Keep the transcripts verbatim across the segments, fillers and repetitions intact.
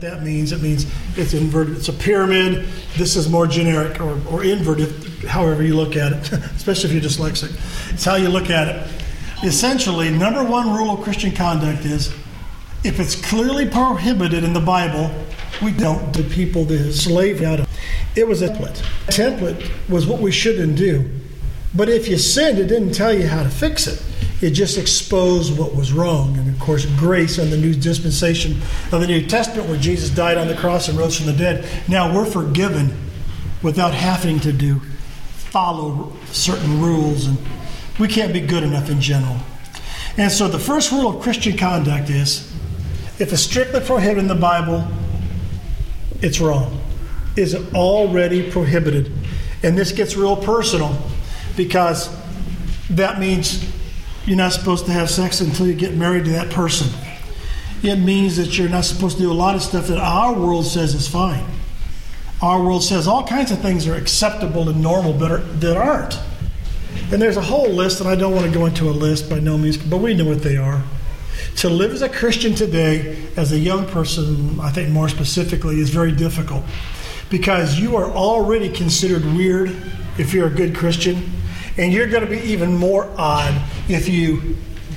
That means it means it's inverted. It's a pyramid. This is more generic or, or inverted, however you look at it, especially if you're dyslexic. It's how you look at it. Essentially, number one rule of Christian conduct is if it's clearly prohibited in the Bible, we don't do people the slave out of it. It was a template. A template was what we shouldn't do. But if you sinned, it didn't tell you how to fix it. It just exposed what was wrong. And of course, grace on the new dispensation of the New Testament where Jesus died on the cross and rose from the dead. Now we're forgiven without having to do, follow certain rules. And we can't be good enough in general. And so the first rule of Christian conduct is, if it's strictly prohibited in the Bible, it's wrong. Is it already prohibited? And this gets real personal because that means you're not supposed to have sex until you get married to that person. It means that you're not supposed to do a lot of stuff that our world says is fine. Our world says all kinds of things are acceptable and normal, but are, that aren't. And there's a whole list, and I don't want to go into a list by no means, but we know what they are. To live as a Christian today, as a young person, I think more specifically, is very difficult because you are already considered weird if you're a good Christian. And you're going to be even more odd if you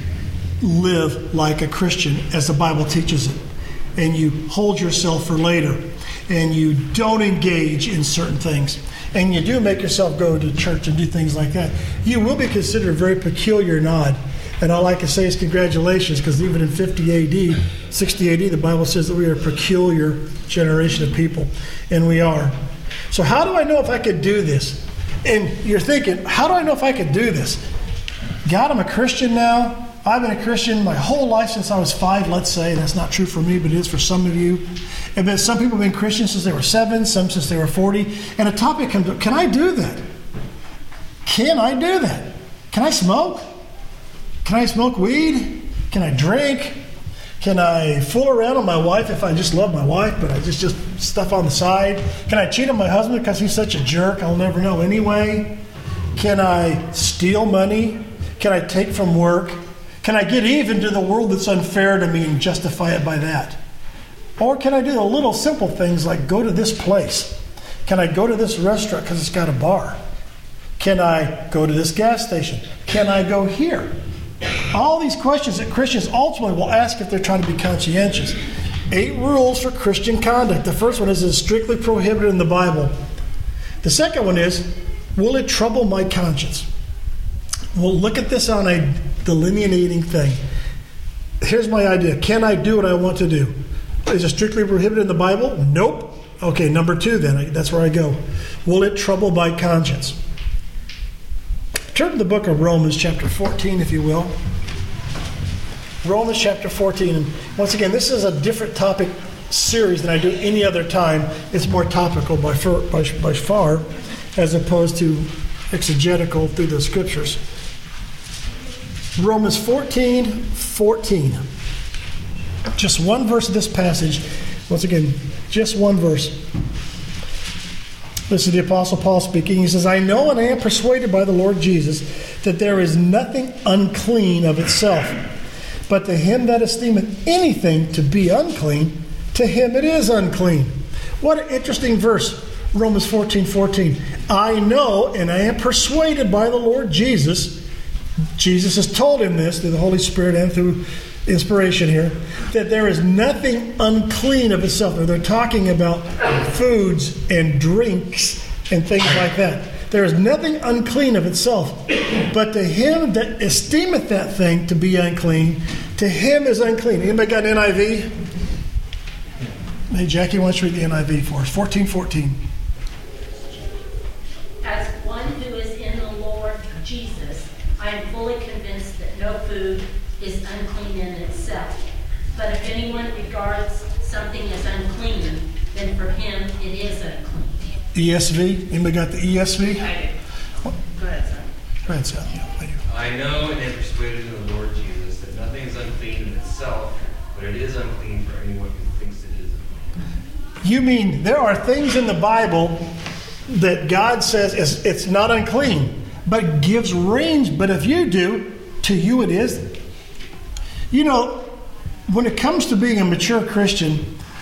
live like a Christian as the Bible teaches it. And you hold yourself for later. And you don't engage in certain things. And you do make yourself go to church and do things like that. You will be considered very peculiar and odd. And all I can say is congratulations, because even in fifty A D, sixty A D, the Bible says that we are a peculiar generation of people. And we are. So how do I know if I could do this? And you're thinking, how do I know if I could do this? God, I'm a Christian now. I've been a Christian my whole life since I was five, let's say. That's not true for me, but it is for some of you. And then some people have been Christians since they were seven, some since they were forty. And a topic comes up, can I do that? Can I do that? Can I smoke? Can I smoke weed? Can I drink? Can I fool around on my wife if I just love my wife, but I just, just stuff on the side? Can I cheat on my husband because he's such a jerk? I'll never know anyway. Can I steal money? Can I take from work? Can I get even to the world that's unfair to me and justify it by that? Or can I do the little simple things like go to this place? Can I go to this restaurant because it's got a bar? Can I go to this gas station? Can I go here? All these questions that Christians ultimately will ask if they're trying to be conscientious. Eight rules for Christian conduct. The first one is, is strictly prohibited in the Bible. The second one is, will it trouble my conscience? We'll look at this on a delineating thing. Here's my idea. Can I do what I want to do? Is it strictly prohibited in the Bible? Nope. Okay, number two then. That's where I go. Will it trouble my conscience? Turn to the book of Romans chapter fourteen, if you will. Romans chapter fourteen. And once again, this is a different topic series than I do any other time. It's more topical by, far, by, by far, as opposed to exegetical through the scriptures. Romans fourteen, fourteen. Just one verse of this passage. Once again, just one verse. This is the Apostle Paul speaking. He says, I know and I am persuaded by the Lord Jesus that there is nothing unclean of itself. But to him that esteemeth anything to be unclean, to him it is unclean. What an interesting verse, Romans fourteen, fourteen. I know and I am persuaded by the Lord Jesus. Jesus has told him this through the Holy Spirit and through inspiration here, that there is nothing unclean of itself. Now, they're talking about foods and drinks and things like that. There is nothing unclean of itself, but to him that esteemeth that thing to be unclean, to him is unclean. Anybody got an N I V? Hey, Jackie, why don't you read the N I V for us? fourteen fourteen. As one who is in the Lord Jesus, I am fully convinced that no food is unclean in itself. But if anyone regards something as unclean, then for him it is unclean. E S V? Anybody got the E S V? I do. Go ahead, son. Go ahead, son. Yeah, I know and am persuaded in the Lord Jesus that nothing is unclean in itself, but it is unclean for anyone who thinks it is unclean. You mean there are things in the Bible that God says is, it's not unclean, but gives range. But if you do, to you it is. You know, when it comes to being a mature Christian,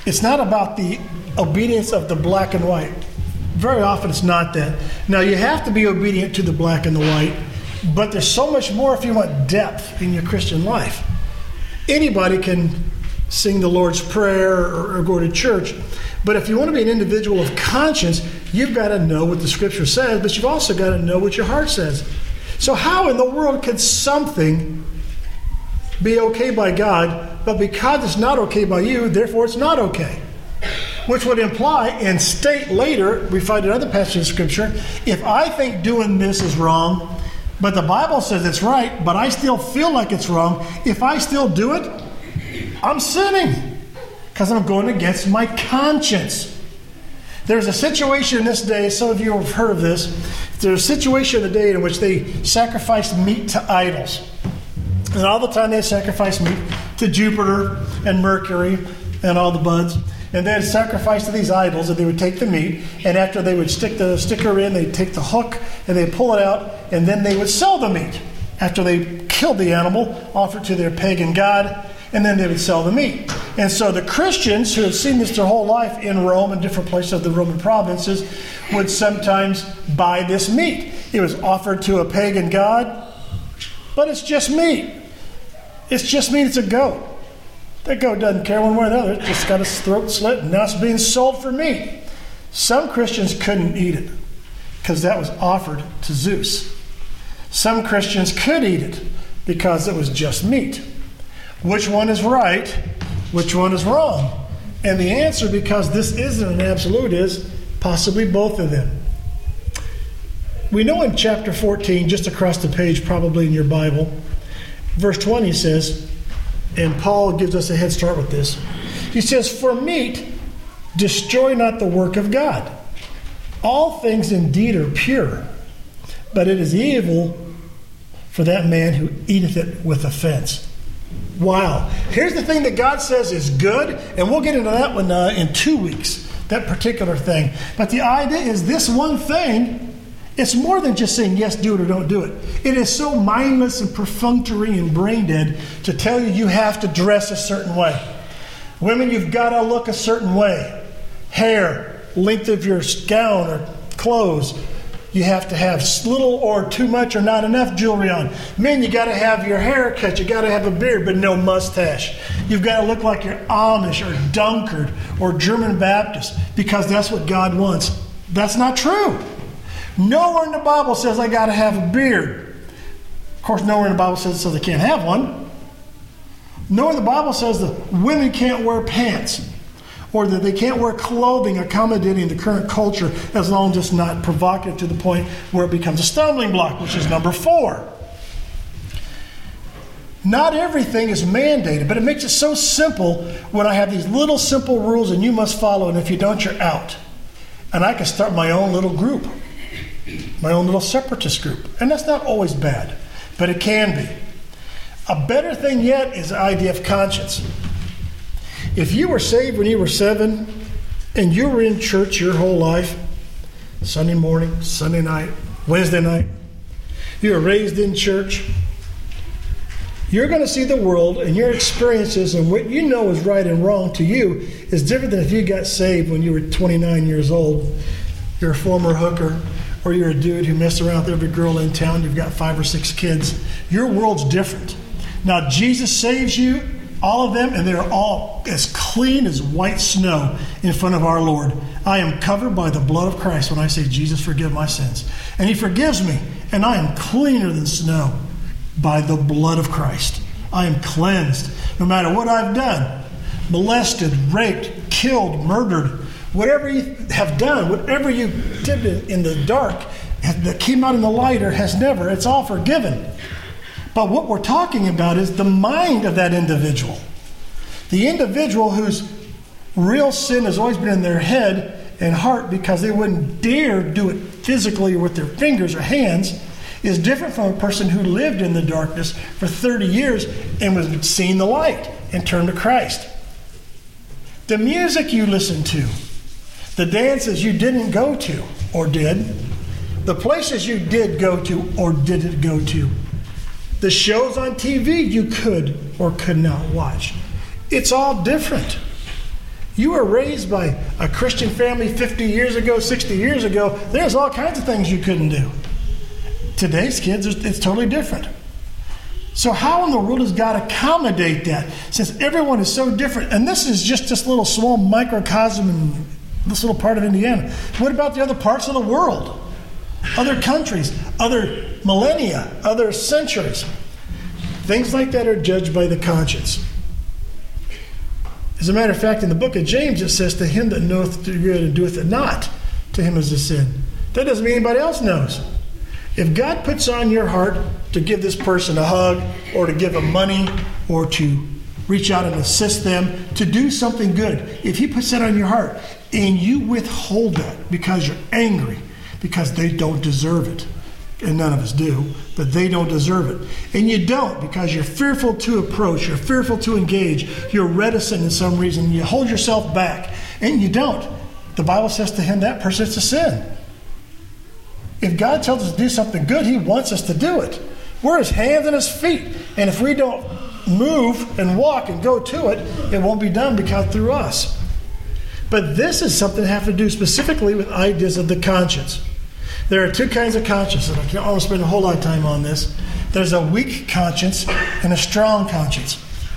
It's not about the obedience of the black and white. Very often it's not that. Now you have to be obedient to the black and the white, but there's so much more if you want depth in your Christian life. Anybody can sing the Lord's Prayer or, or go to church, but if you want to be an individual of conscience, you've got to know what the Scripture says, but you've also got to know what your heart says. So how in the world could something be okay by God, but because it's not okay by you, therefore it's not okay? Which would imply and state later, we find in other passages of Scripture, if I think doing this is wrong, but the Bible says it's right, but I still feel like it's wrong, if I still do it, I'm sinning because I'm going against my conscience. There's a situation in this day, some of you have heard of this, there's a situation in the day in which they sacrificed meat to idols. And all the time they sacrificed meat to Jupiter and Mercury and all the buds. And they'd sacrifice to these idols, and they would take the meat, and after they would stick the sticker in, they'd take the hook, and they'd pull it out, and then they would sell the meat. After they killed the animal, offered to their pagan god, and then they would sell the meat. And so the Christians, who had seen this their whole life in Rome and different places of the Roman provinces, would sometimes buy this meat. It was offered to a pagan god, but it's just meat. It's just meat, it's a goat. That goat doesn't care one way or the other. It's just got its throat slit, and now it's being sold for meat. Some Christians couldn't eat it because that was offered to Zeus. Some Christians could eat it because it was just meat. Which one is right? Which one is wrong? And the answer, because this isn't an absolute, is possibly both of them. We know in chapter fourteen, just across the page probably in your Bible, verse twenty says, and Paul gives us a head start with this. He says, for meat, destroy not the work of God. All things indeed are pure, but it is evil for that man who eateth it with offense. Wow. Here's the thing that God says is good, and we'll get into that one uh, in two weeks, that particular thing. But the idea is this one thing, it's more than just saying, yes, do it or don't do it. It is so mindless and perfunctory and brain dead to tell you you have to dress a certain way. Women, you've got to look a certain way. Hair, length of your gown or clothes. You have to have little or too much or not enough jewelry on. Men, you got to have your hair cut. You got to have a beard, but no mustache. You've got to look like you're Amish or Dunkard or German Baptist because that's what God wants. That's not true. Nowhere in the Bible says I got to have a beard. Of course, nowhere in the Bible says it says I can't have one. Nowhere in the Bible says that women can't wear pants or that they can't wear clothing accommodating the current culture as long as it's not provocative to the point where it becomes a stumbling block, which is number four. Not everything is mandated, but it makes it so simple when I have these little simple rules and you must follow, and if you don't, you're out. And I can start my own little group. My own little separatist group. And that's not always bad, but it can be. A better thing yet is the idea of conscience. If you were saved when you were seven and you were in church your whole life, Sunday morning, Sunday night, Wednesday night, you were raised in church, you're going to see the world and your experiences and what you know is right and wrong to you is different than if you got saved when you were twenty-nine years old. You're a former hooker, or you're a dude who messed around with every girl in town, you've got five or six kids. Your world's different. Now, Jesus saves you, all of them, and they're all as clean as white snow in front of our Lord. I am covered by the blood of Christ when I say, Jesus, forgive my sins. And He forgives me, and I am cleaner than snow by the blood of Christ. I am cleansed, no matter what I've done. Molested, raped, killed, murdered, whatever you have done, whatever you did in the dark that came out in the light or has never, it's all forgiven. But what we're talking about is the mind of that individual. The individual whose real sin has always been in their head and heart because they wouldn't dare do it physically or with their fingers or hands is different from a person who lived in the darkness for thirty years and was seeing the light and turned to Christ. The music you listen to, the dances you didn't go to or did, the places you did go to or didn't go to, the shows on T V you could or could not watch. It's all different. You were raised by a Christian family fifty years ago, sixty years ago. There's all kinds of things you couldn't do. Today's kids, it's totally different. So how in the world does God accommodate that? Since everyone is so different, and this is just this little small microcosm in this little part of Indiana. What about the other parts of the world? Other countries, other millennia, other centuries. Things like that are judged by the conscience. As a matter of fact, in the book of James, it says, to him that knoweth to do good and doeth it not, to him is a sin. That doesn't mean anybody else knows. If God puts on your heart to give this person a hug, or to give them money, or to reach out and assist them, to do something good, if he puts that on your heart, and you withhold that because you're angry, because they don't deserve it, and none of us do, but they don't deserve it, and you don't because you're fearful to approach, you're fearful to engage, you're reticent in some reason, you hold yourself back, and you don't, the Bible says to him, that person, it's a sin. If God tells us to do something good, he wants us to do it. We're his hands and his feet. And if we don't move and walk and go to it, it won't be done because through us. But this is something that has to do specifically with ideas of the conscience. There are two kinds of conscience, and I can't almost spend a whole lot of time on this. There's a weak conscience and a strong conscience.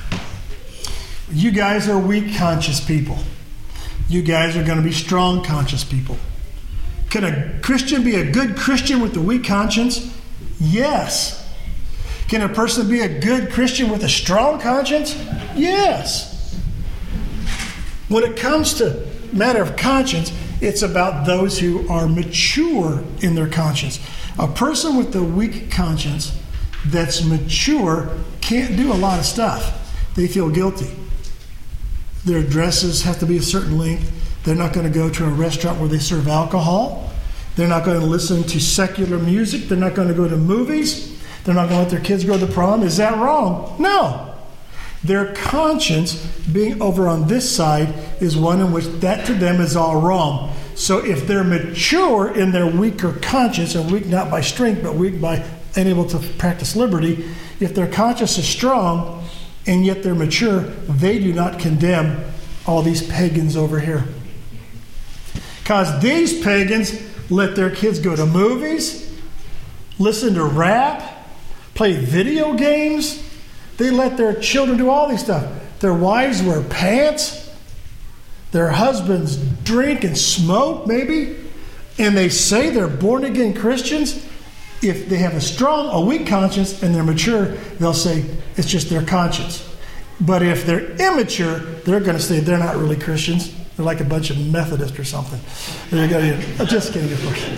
You guys are weak conscious people. You guys are going to be strong conscious people. Can a Christian be a good Christian with a weak conscience? Yes. Can a person be a good Christian with a strong conscience? Yes. When it comes to matter of conscience, it's about those who are mature in their conscience. A person with a weak conscience that's mature can't do a lot of stuff. They feel guilty. Their dresses have to be a certain length. They're not going to go to a restaurant where they serve alcohol. They're not going to listen to secular music. They're not going to go to movies. They're not going to let their kids go to the prom. Is that wrong? No. Their conscience being over on this side is one in which that to them is all wrong. So if they're mature in their weaker conscience, and weak not by strength, but weak by unable to practice liberty, if their conscience is strong and yet they're mature, they do not condemn all these pagans over here. Because these pagans let their kids go to movies, listen to rap, play video games. They let their children do all these stuff. Their wives wear pants. Their husbands drink and smoke, maybe. And they say they're born-again Christians. If they have a strong, a weak conscience, and they're mature, they'll say it's just their conscience. But if they're immature, they're going to say they're not really Christians. They're like a bunch of Methodists or something. They're going to, I'm just kidding, of course.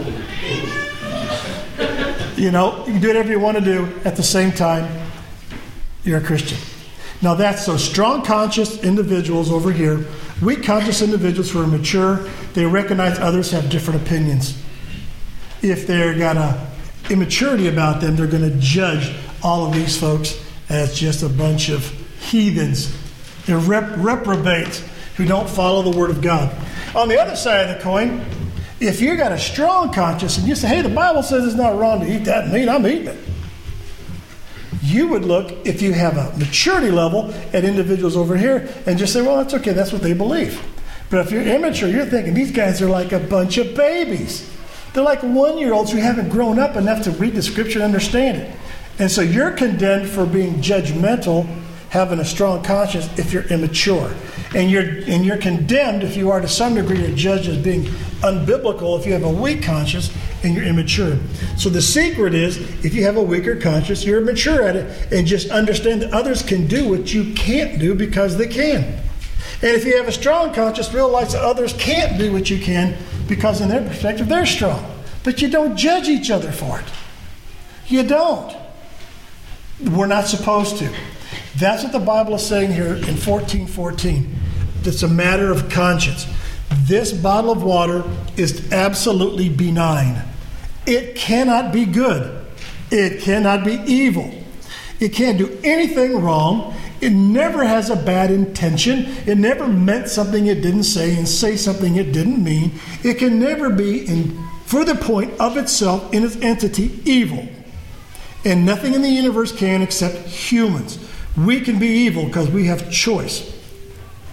You know, you can do whatever you want to do. At the same time, you're a Christian. Now that's those strong conscious individuals over here, weak conscious individuals who are mature. They recognize others have different opinions. If they've got a immaturity about them, they're going to judge all of these folks as just a bunch of heathens. They're rep- reprobates who don't follow the Word of God. On the other side of the coin, if you got a strong conscience and you say, hey, the Bible says it's not wrong to eat that meat, I'm eating it. You would look, if you have a maturity level, at individuals over here and just say, well, that's okay, that's what they believe. But if you're immature, you're thinking these guys are like a bunch of babies. They're like one-year-olds who haven't grown up enough to read the Scripture and understand it. And so you're condemned for being judgmental, having a strong conscience if you're immature. And you're and you're condemned if you are to some degree to judge as being unbiblical if you have a weak conscience and you're immature. So the secret is, if you have a weaker conscience, you're mature at it, and just understand that others can do what you can't do because they can. And if you have a strong conscience, realize that others can't do what you can because in their perspective, they're strong. But you don't judge each other for it. You don't. We're not supposed to. That's what the Bible is saying here in fourteen fourteen. It's a matter of conscience. This bottle of water is absolutely benign. It cannot be good. It cannot be evil. It can't do anything wrong. It never has a bad intention. It never meant something it didn't say and say something it didn't mean. It can never be, in, for the point of itself, in its entity, evil. And nothing in the universe can except humans. We can be evil because we have choice.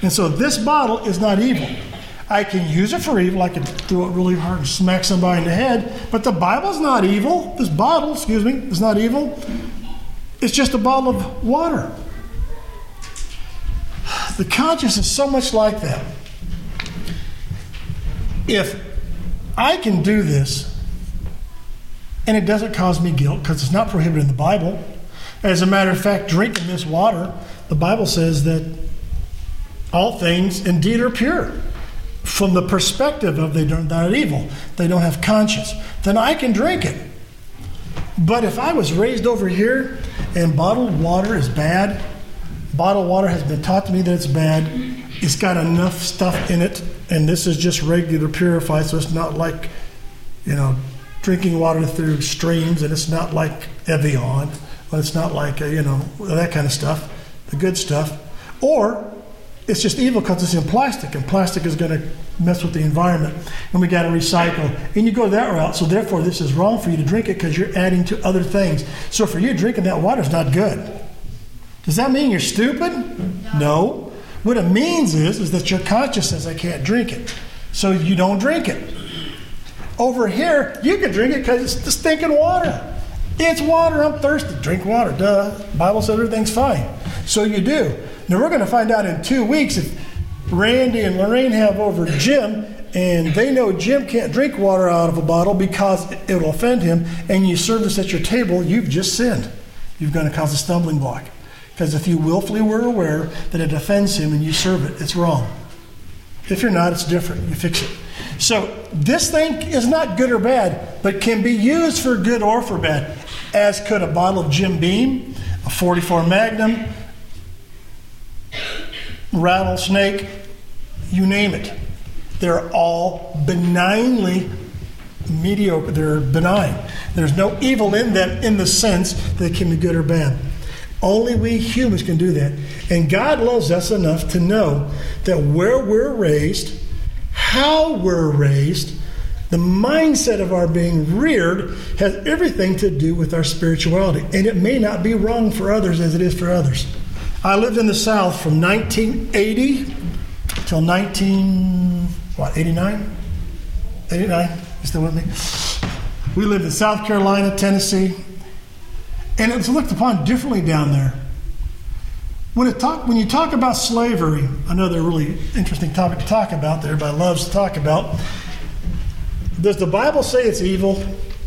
And so this bottle is not evil. I can use it for evil. I can throw it really hard and smack somebody in the head. But the Bible's not evil. This bottle, excuse me, is not evil. It's just a bottle of water. The conscience is so much like that. If I can do this and it doesn't cause me guilt because it's not prohibited in the Bible. As a matter of fact, drinking this water, the Bible says that all things indeed are pure. From the perspective of they're not evil, they don't have conscience, then I can drink it. But if I was raised over here and bottled water is bad, bottled water has been taught to me that it's bad, it's got enough stuff in it, and this is just regular purified, so it's not like, you know, drinking water through streams, and it's not like Evian, or it's not like, uh, you know, that kind of stuff, the good stuff. Or it's just evil because it's in plastic, and plastic is going to mess with the environment, and we got to recycle. And you go that route, so therefore this is wrong for you to drink it because you're adding to other things. So for you, drinking that water is not good. Does that mean you're stupid? No. no. What it means is, is that your conscience says, I can't drink it. So you don't drink it. Over here, you can drink it because it's the stinking water. It's water. I'm thirsty. Drink water. Duh. The Bible says everything's fine. So you do. Now we're going to find out in two weeks if Randy and Lorraine have over Jim, and they know Jim can't drink water out of a bottle because it will offend him, and you serve this at your table, you've just sinned. You're going to cause a stumbling block. Because if you willfully were aware that it offends him and you serve it, it's wrong. If you're not, it's different. You fix it. So this thing is not good or bad, but can be used for good or for bad, as could a bottle of Jim Beam, a forty-four Magnum, Rattlesnake, you name it. They're all benignly mediocre. They're benign. There's no evil in them in the sense that it can be good or bad. Only we humans can do that. And God loves us enough to know that where we're raised, how we're raised, the mindset of our being reared has everything to do with our spirituality. And it may not be wrong for others as it is for others. I lived in the South from nineteen eighty till nineteen, what, eighty-nine? eighty-nine? You still with me? We lived in South Carolina, Tennessee. And it was looked upon differently down there. When it talk, when you talk about slavery, another really interesting topic to talk about that everybody loves to talk about, does the Bible say it's evil?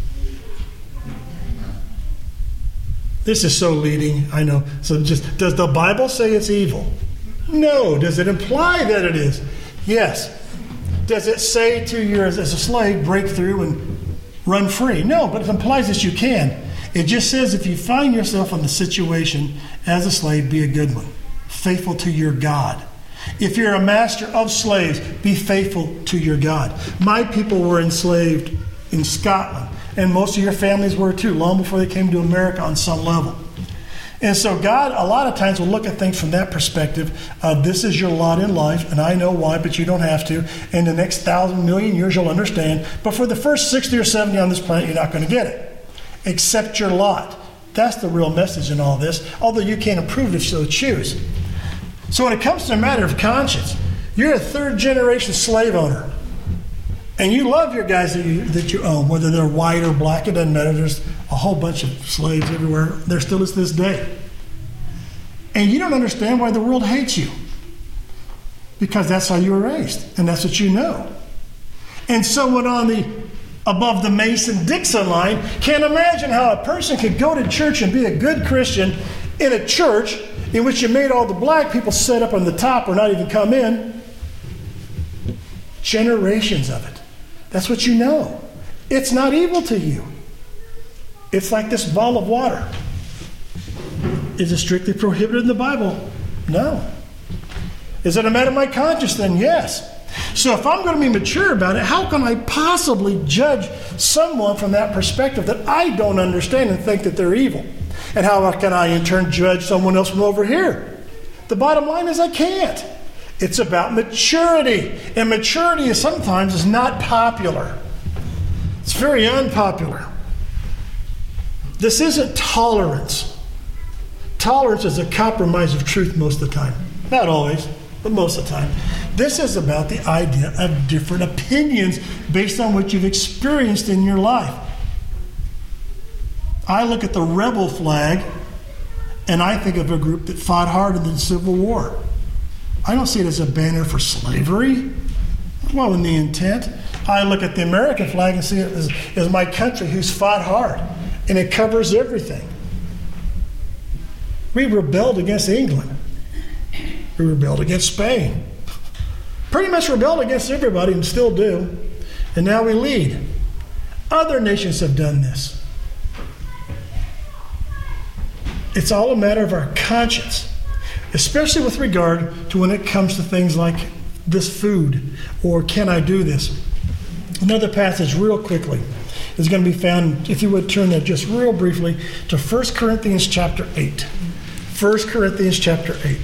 This is so leading, I know. So just, does the Bible say it's evil? No. Does it imply that it is? Yes. Does it say to you as, as a slave, break through and run free? No, but it implies that you can. It just says if you find yourself in the situation as a slave, be a good one. Faithful to your God. If you're a master of slaves, be faithful to your God. My people were enslaved in Scotland, and most of your families were too, long before they came to America on some level. And so God, a lot of times, will look at things from that perspective of this is your lot in life, and I know why, but you don't have to. In the next thousand million years, you'll understand. But for the first sixty or seventy on this planet, you're not going to get it. Accept your lot. That's the real message in all this, although you can't approve if so choose. So when it comes to a matter of conscience, you're a third generation slave owner. And you love your guys that you, that you own, whether they're white or black, it doesn't matter. There's a whole bunch of slaves everywhere. There still is this day. And you don't understand why the world hates you. Because that's how you were raised. And that's what you know. And someone on the above the Mason-Dixon line can't imagine how a person could go to church and be a good Christian in a church in which you made all the black people sit up on the top or not even come in. Generations of it. That's what you know. It's not evil to you. It's like this bottle of water. Is it strictly prohibited in the Bible? No. Is it a matter of my conscience then? Yes. So if I'm going to be mature about it, how can I possibly judge someone from that perspective that I don't understand and think that they're evil? And how can I in turn judge someone else from over here? The bottom line is I can't. It's about maturity. And maturity is sometimes is not popular. It's very unpopular. This isn't tolerance. Tolerance is a compromise of truth most of the time. Not always. but most of the time. This is about the idea of different opinions based on what you've experienced in your life. I look at the rebel flag and I think of a group that fought hard in the Civil War. I don't see it as a banner for slavery. Well, in the intent. I look at the American flag and see it as, as my country who's fought hard, and it covers everything. We rebelled against England. We rebelled against Spain. Pretty much rebelled against everybody and still do. And now we lead. Other nations have done this. It's all a matter of our conscience, especially with regard to when it comes to things like this food or can I do this. Another passage real quickly is going to be found, if you would turn there just real briefly, to First Corinthians chapter eight. First Corinthians chapter eight.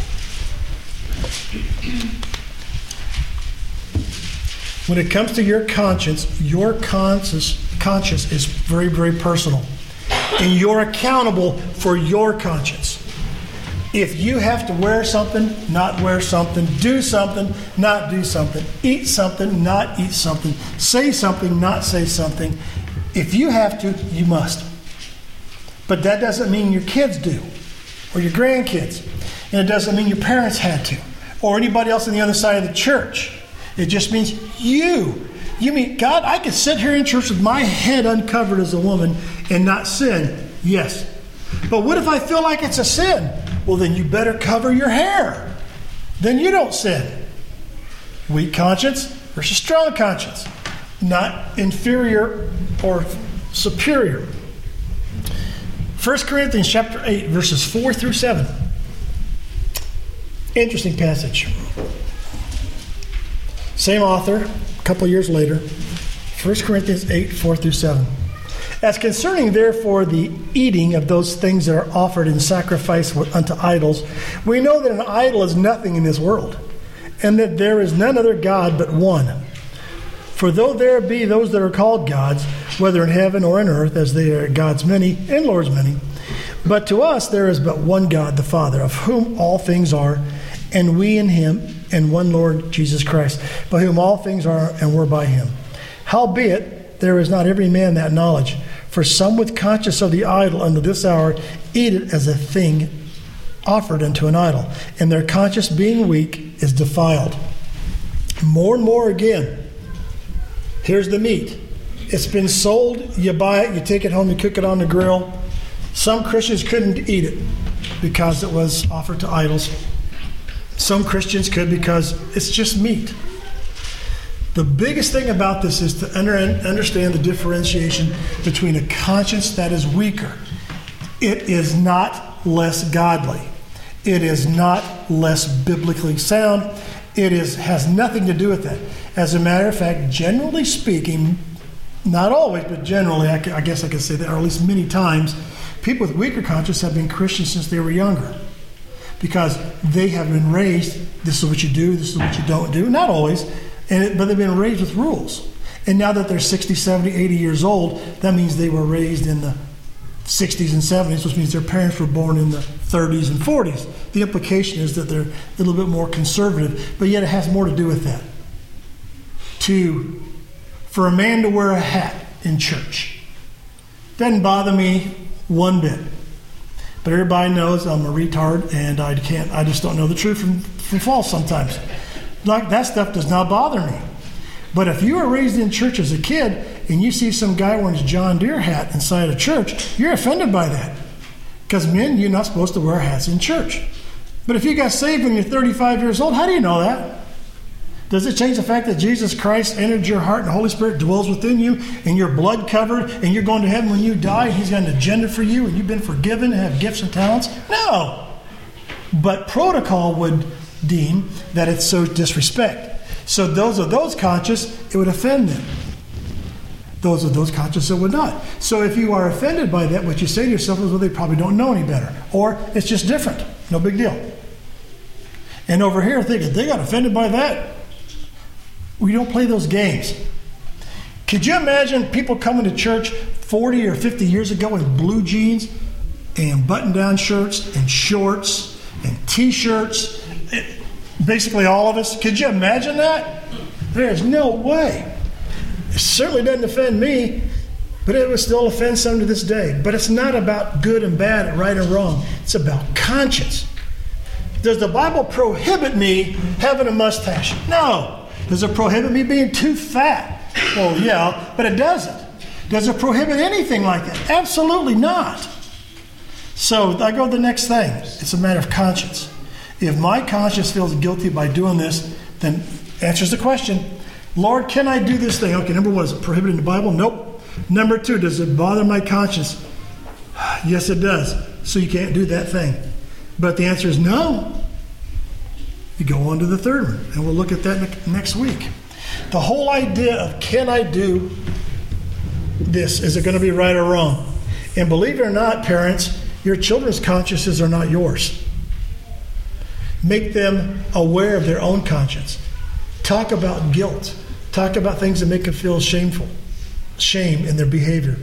When it comes to your conscience, your conscience, conscience is very, very personal. And you're accountable for your conscience. If you have to wear something, not wear something, do something, not do something, eat something, not eat something, say something, not say something, if you have to, you must. But that doesn't mean your kids do, or your grandkids. And it doesn't mean your parents had to, or anybody else on the other side of the church. It just means you. You mean, God, I could sit here in church with my head uncovered as a woman and not sin. Yes. But what if I feel like it's a sin? Well, then you better cover your hair. Then you don't sin. Weak conscience versus strong conscience. Not inferior or superior. First Corinthians chapter eight, verses four through seven. Interesting passage. Same author, a couple years later. First Corinthians eight, four through seven. As concerning, therefore, the eating of those things that are offered in sacrifice unto idols, we know that an idol is nothing in this world, and that there is none other God but one. For though there be those that are called gods, whether in heaven or in earth, as they are gods many and lords many, but to us there is but one God, the Father, of whom all things are, and we in him, and one Lord Jesus Christ, by whom all things are, and were by him. Howbeit, there is not every man that knowledge. For some with conscience of the idol unto this hour eat it as a thing offered unto an idol, and their conscience being weak is defiled. More and more again, here's the meat. It's been sold, you buy it, you take it home, you cook it on the grill. Some Christians couldn't eat it because it was offered to idols. Some Christians could because it's just meat. The biggest thing about this is to under, understand the differentiation between a conscience that is weaker. It is not less godly. It is not less biblically sound. It is has nothing to do with that. As a matter of fact, generally speaking, not always, but generally, I, I guess I can say that, or at least many times, people with weaker conscience have been Christians since they were younger. Because they have been raised, this is what you do, this is what you don't do. Not always. And it, but they've been raised with rules. And now that they're sixty, seventy, eighty years old, that means they were raised in the sixties and seventies, which means their parents were born in the thirties and forties. The implication is that they're a little bit more conservative, but yet it has more to do with that. To, for a man to wear a hat in church doesn't bother me one bit. But everybody knows I'm a retard and I can't, I just don't know the truth from, from false sometimes. Like, that stuff does not bother me. But if you were raised in church as a kid and you see some guy wearing his John Deere hat inside a church, you're offended by that. Because men, you're not supposed to wear hats in church. But if you got saved when you're thirty-five years old, how do you know that? Does it change the fact that Jesus Christ entered your heart and the Holy Spirit dwells within you and you're blood covered and you're going to heaven when you die and he's got an agenda for you and you've been forgiven and have gifts and talents? No. But protocol would deem that it's so disrespect. So those of those conscious, it would offend them. Those of those conscious, it would not. So if you are offended by that, what you say to yourself is, well, they probably don't know any better. Or it's just different. No big deal. And over here thinking, they got offended by that. We don't play those games. Could you imagine people coming to church forty or fifty years ago with blue jeans and button-down shirts and shorts and T-shirts? Basically all of us. Could you imagine that? There's no way. It certainly doesn't offend me, but it would still offend some to this day. But it's not about good and bad, right and wrong. It's about conscience. Does the Bible prohibit me having a mustache? No. Does it prohibit me being too fat? Well, yeah, but it doesn't. Does it prohibit anything like that? Absolutely not. So I go to the next thing. It's a matter of conscience. If my conscience feels guilty by doing this, then answers the question, Lord, can I do this thing? Okay, number one, is it prohibited in the Bible? Nope. Number two, does it bother my conscience? Yes, it does. So you can't do that thing. But the answer is no. You go on to the third one, and we'll look at that ne- next week. The whole idea of can I do this? Is it going to be right or wrong? And believe it or not, parents, your children's consciences are not yours. Make them aware of their own conscience. Talk about guilt. Talk about things that make them feel shameful. Shame in their behavior.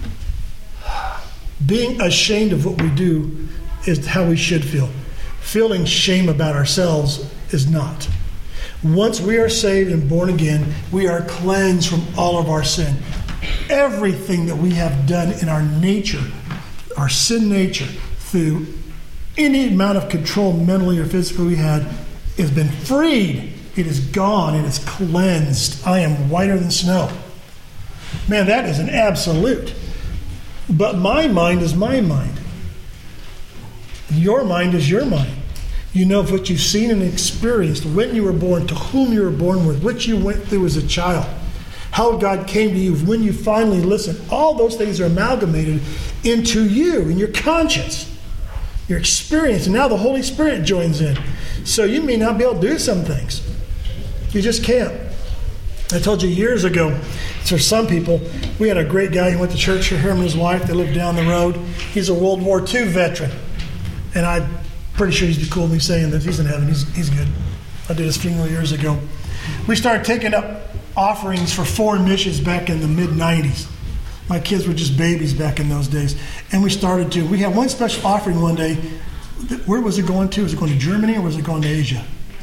Being ashamed of what we do is how we should feel. Feeling shame about ourselves is not. Once we are saved and born again, we are cleansed from all of our sin. Everything that we have done in our nature, our sin nature, through any amount of control mentally or physically we had, has been freed. It is gone. It is cleansed. I am whiter than snow. Man, that is an absolute. But my mind is my mind. Your mind is your mind. You know of what you've seen and experienced, when you were born, to whom you were born with, what you went through as a child, how God came to you, when you finally listened. All those things are amalgamated into you and your conscience, your experience. And now the Holy Spirit joins in. So you may not be able to do some things. You just can't. I told you years ago, for some people, we had a great guy who went to church here, him and his wife. They lived down the road. He's a World War Two veteran. And I'm pretty sure he's cool with me saying that. He's in heaven. He's, he's good. I did his funeral years ago. We started taking up offerings for foreign missions back in the mid nineties. My kids were just babies back in those days. And we started to. We had one special offering one day. Where was it going to? Was it going to Germany or was it going to Asia?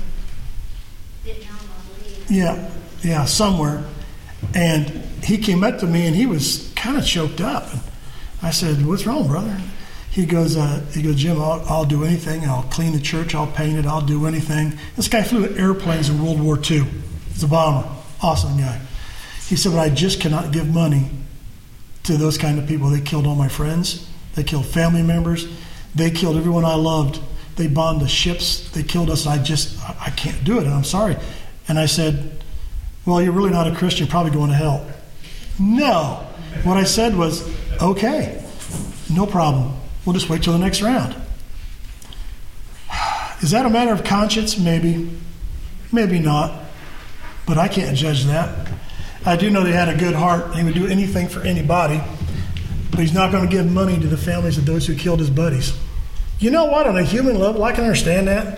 Yeah, yeah, somewhere. And he came up to me and he was kind of choked up. And I said, "What's wrong, brother?" He goes, uh, he goes, "Jim, I'll, I'll do anything. I'll clean the church. I'll paint it. I'll do anything." This guy flew airplanes in World War Two. He's a bomber. Awesome guy. He said, "But I just cannot give money to those kind of people. They killed all my friends. They killed family members. They killed everyone I loved. They bombed the ships. They killed us. I just, I can't do it. And I'm sorry." And I said, "Well, you're really not a Christian. You're probably going to hell." No. What I said was, "Okay, no problem. We'll just wait till the next round." Is that a matter of conscience? Maybe. Maybe not. But I can't judge that. I do know they had a good heart. He would do anything for anybody. But he's not going to give money to the families of those who killed his buddies. You know what? On a human level, I can understand that.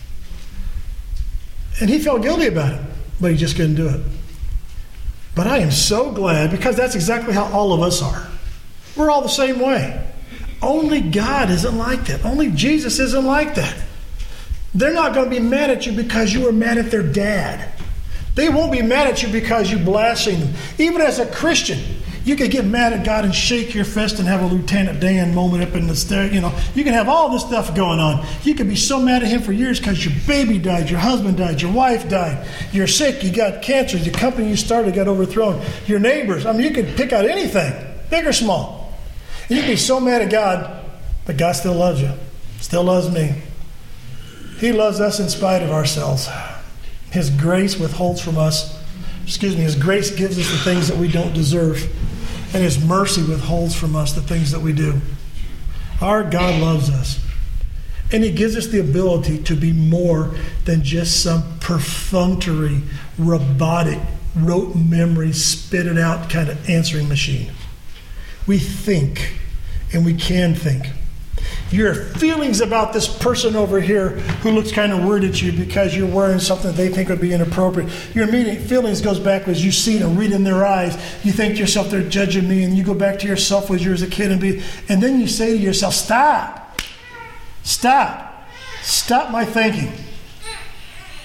And he felt guilty about it. But he just couldn't do it. But I am so glad, because that's exactly how all of us are. We're all the same way. Only God isn't like that. Only Jesus isn't like that. They're not going to be mad at you because you were mad at their dad. They won't be mad at you because you blasphemed them. Even as a Christian, you could get mad at God and shake your fist and have a Lieutenant Dan moment up in the stair. You know, you can have all this stuff going on. You could be so mad at him for years because your baby died, your husband died, your wife died, you're sick, you got cancer, the company you started got overthrown, your neighbors. I mean, you could pick out anything, big or small. And you can be so mad at God, but God still loves you, still loves me. He loves us in spite of ourselves. His grace withholds from us, excuse me, His grace gives us the things that we don't deserve. And His mercy withholds from us the things that we do. Our God loves us. And He gives us the ability to be more than just some perfunctory, robotic, rote memory, spit it out kind of answering machine. We think, and we can think. Your feelings about this person over here who looks kind of weird at you because you're wearing something that they think would be inappropriate. Your immediate feelings goes back as you see and read in their eyes. You think to yourself, they're judging me, and you go back to yourself as you were as a kid and be, and then you say to yourself, stop, stop, stop my thinking.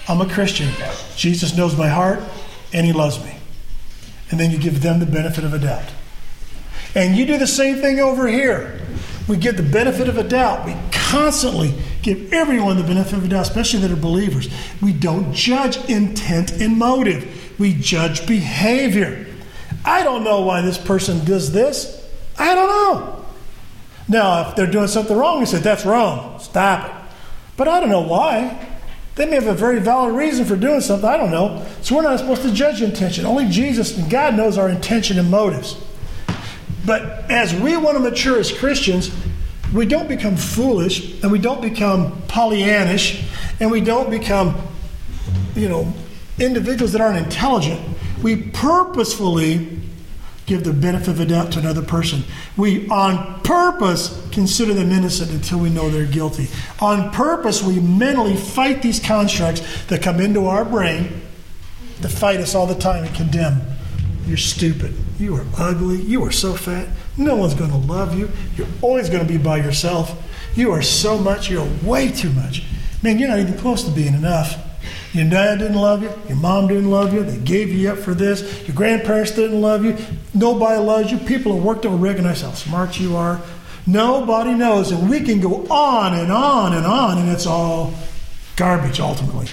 I'm a Christian. Jesus knows my heart, and he loves me. And then you give them the benefit of a doubt. And you do the same thing over here. We give the benefit of a doubt. We constantly give everyone the benefit of a doubt, especially that are believers. We don't judge intent and motive. We judge behavior. I don't know why this person does this. I don't know. Now, if they're doing something wrong, we say, that's wrong. Stop it. But I don't know why. They may have a very valid reason for doing something. I don't know. So we're not supposed to judge intention. Only Jesus and God knows our intention and motives. But as we want to mature as Christians, we don't become foolish, and we don't become Pollyannish, and we don't become, you know, individuals that aren't intelligent. We purposefully give the benefit of the doubt to another person. We, on purpose, consider them innocent until we know they're guilty. On purpose, we mentally fight these constructs that come into our brain that fight us all the time and condemn. You're stupid. You are ugly. You are so fat. No one's going to love you. You're always going to be by yourself. You are so much. You're way too much. Man, you're not even close to being enough. Your dad didn't love you. Your mom didn't love you. They gave you up for this. Your grandparents didn't love you. Nobody loves you. People at work don't recognize how smart you are. Nobody knows. And we can go on and on and on, and it's all garbage ultimately.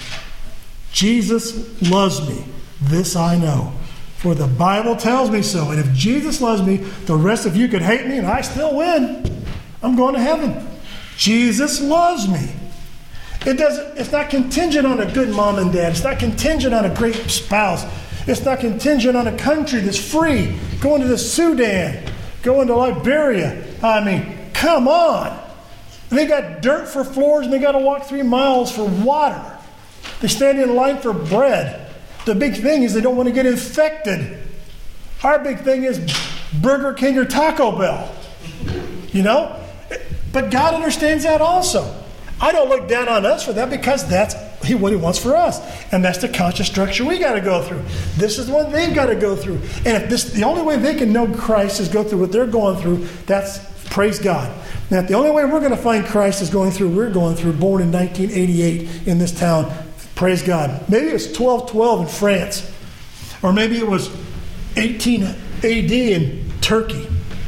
Jesus loves me. This I know. For the Bible tells me so. And if Jesus loves me, the rest of you could hate me and I still win. I'm going to heaven. Jesus loves me. It doesn't, it's not contingent on a good mom and dad. It's not contingent on a great spouse. It's not contingent on a country that's free. Going to the Sudan. Going to Liberia. I mean, come on. They got dirt for floors and they got to walk three miles for water. They stand in line for bread. The big thing is they don't want to get infected. Our big thing is Burger King or Taco Bell. You know? But God understands that also. I don't look down on us for that because that's what he wants for us. And that's the conscious structure we got to go through. This is what they've got to go through. And if this, the only way they can know Christ is go through what they're going through, that's praise God. Now, the only way we're going to find Christ is going through, we're going through, born in nineteen eighty-eight in this town. Praise God. Maybe it was twelve twelve in France. Or maybe it was eighteen A D in Turkey.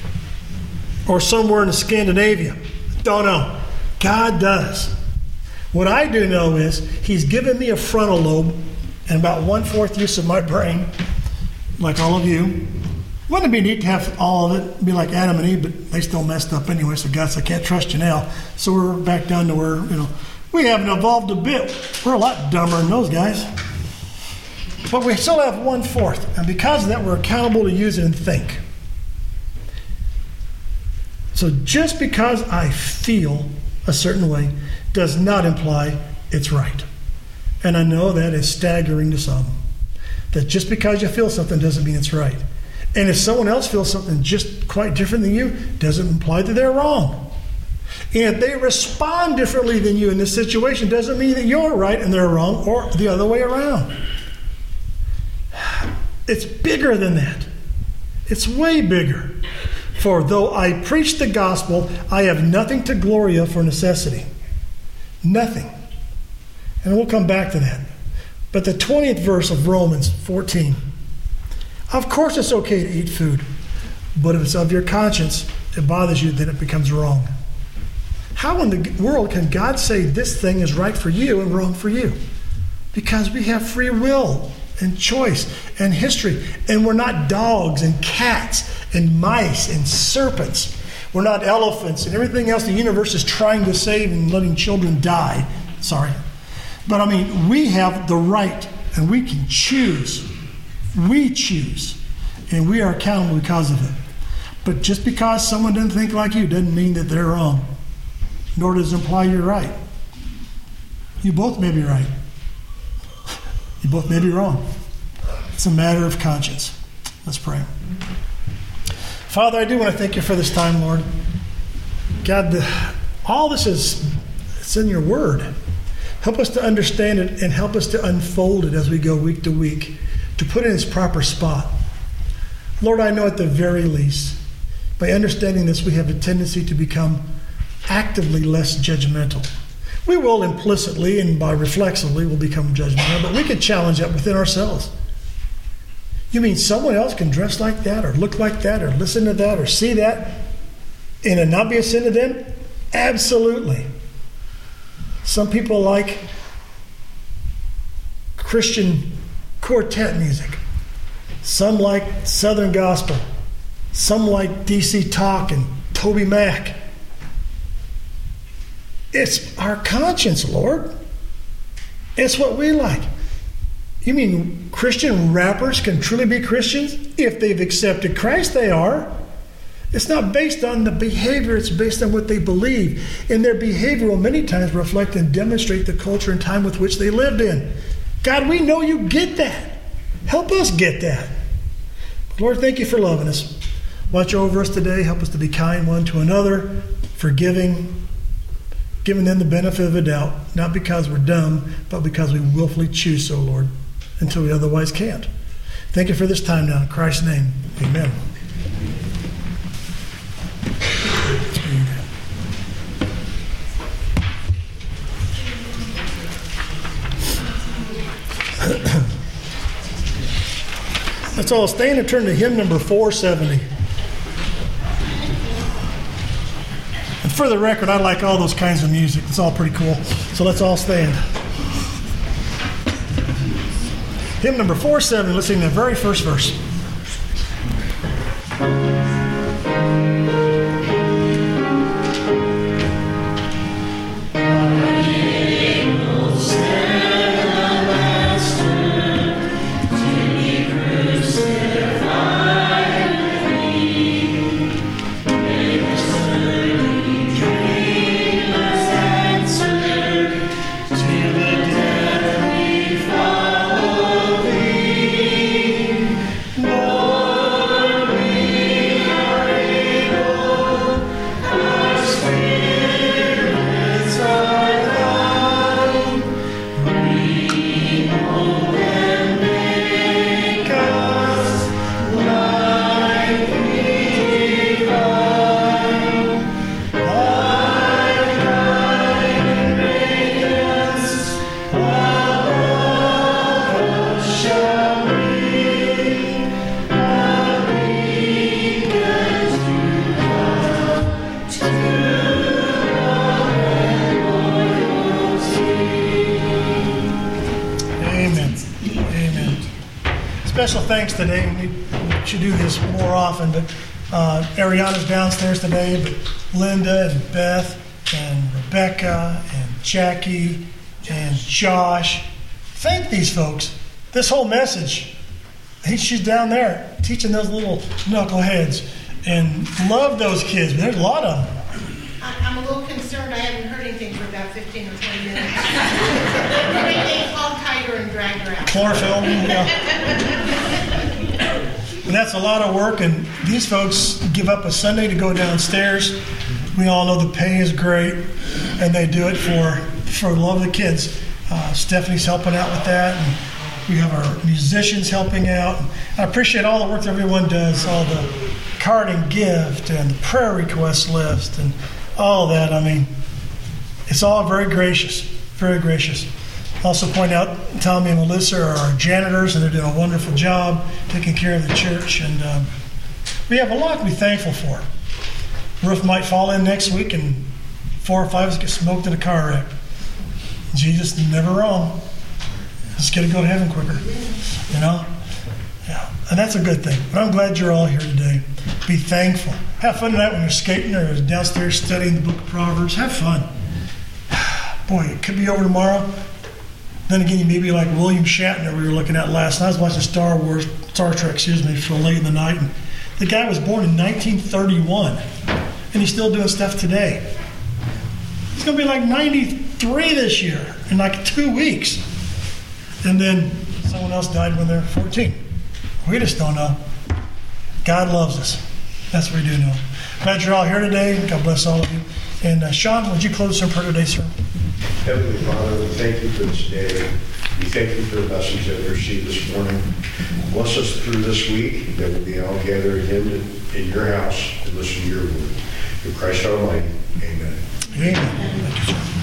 Or somewhere in Scandinavia. Don't know. God does. What I do know is he's given me a frontal lobe and about one-fourth use of my brain, like all of you. Wouldn't it be neat to have all of it, be like Adam and Eve, but they still messed up anyway, so God said, I can't trust you now. So we're back down to where, you know, we haven't evolved a bit. We're a lot dumber than those guys. But we still have one-fourth. And because of that, we're accountable to use it and think. So just because I feel a certain way does not imply it's right. And I know that is staggering to some. That just because you feel something doesn't mean it's right. And if someone else feels something just quite different than you, doesn't imply that they're wrong. And if they respond differently than you in this situation, doesn't mean that you're right and they're wrong, or the other way around. It's bigger than that. It's way bigger. For though I preach the gospel, I have nothing to glory of for necessity. Nothing. And we'll come back to that. But the twentieth verse of Romans fourteen. Of course it's okay to eat food, but if it's of your conscience, it bothers you, then it becomes wrong. How in the world can God say this thing is right for you and wrong for you? Because we have free will and choice and history. And we're not dogs and cats and mice and serpents. We're not elephants and everything else the universe is trying to save and letting children die. Sorry. But I mean, we have the right and we can choose. We choose. And we are accountable because of it. But just because someone doesn't think like you doesn't mean that they're wrong. Nor does it imply you're right. You both may be right. You both may be wrong. It's a matter of conscience. Let's pray. Father, I do want to thank you for this time, Lord. God, the, all this is it's in your word. Help us to understand it and help us to unfold it as we go week to week, to put it in its proper spot. Lord, I know at the very least, by understanding this, we have a tendency to become actively less judgmental. We will implicitly and by reflexively will become judgmental, but we can challenge that within ourselves. You mean someone else can dress like that or look like that or listen to that or see that and it not be a sin to them? Absolutely. Some people like Christian quartet music. Some like Southern gospel. Some like D C Talk and Toby Mac. It's our conscience, Lord. It's what we like. You mean Christian rappers can truly be Christians? If they've accepted Christ, they are. It's not based on the behavior, it's based on what they believe. And their behavior will many times reflect and demonstrate the culture and time with which they lived in. God, we know you get that. Help us get that. Lord, thank you for loving us. Watch over us today. Help us to be kind one to another, forgiving, giving them the benefit of a doubt, not because we're dumb, but because we willfully choose so, Lord, until we otherwise can't. Thank you for this time now. In Christ's name, amen. Let's all stand and turn to hymn number four seventy. And for the record, I like all those kinds of music. It's all pretty cool. So let's all stand. Hymn number four seventy, let's sing the very first verse. Special thanks today. We should do this more often, but uh, Ariana's downstairs today, but Linda and Beth and Rebecca and Jackie and Josh. Thank these folks. This whole message, he, she's down there teaching those little knuckleheads, and love those kids. There's a lot of them. I'm a little concerned. I haven't heard anything for about fifteen or twenty minutes. Everything all tighter and dragged around. Chlorophyll, yeah. And that's a lot of work, and these folks give up a Sunday to go downstairs. We all know the pay is great, and they do it for, for the love of the kids. Uh, Stephanie's helping out with that, and we have our musicians helping out. I appreciate all the work that everyone does, all the card and gift and the prayer request list and all that. I mean, it's all very gracious, very gracious. Also point out Tommy and Melissa are our janitors, and they're doing a wonderful job taking care of the church. And um, we have a lot to be thankful for. Roof might fall in next week, and four or five of us get smoked in a car wreck. Jesus is never wrong. Just get to go to heaven quicker, you know? Yeah, and that's a good thing. But I'm glad you're all here today. Be thankful. Have fun tonight when you're skating or downstairs studying the book of Proverbs. Have fun. Boy, it could be over tomorrow. Then again, you may be like William Shatner we were looking at last night. I was watching Star Wars, Star Trek, excuse me, for late in the night. And the guy was born in nineteen thirty-one, and he's still doing stuff today. He's going to be like ninety-three this year in like two weeks. And then someone else died when they're fourteen. We just don't know. God loves us. That's what we do know. Glad you're all here today. God bless all of you. And uh, Sean, would you close us in prayer today, sir? Heavenly Father, we thank you for this day. We thank you for the message that we received this morning. Bless us through this week, that we'll be all gathered again in your house to listen to your word. In Christ Almighty, amen. Amen. Thank you, sir.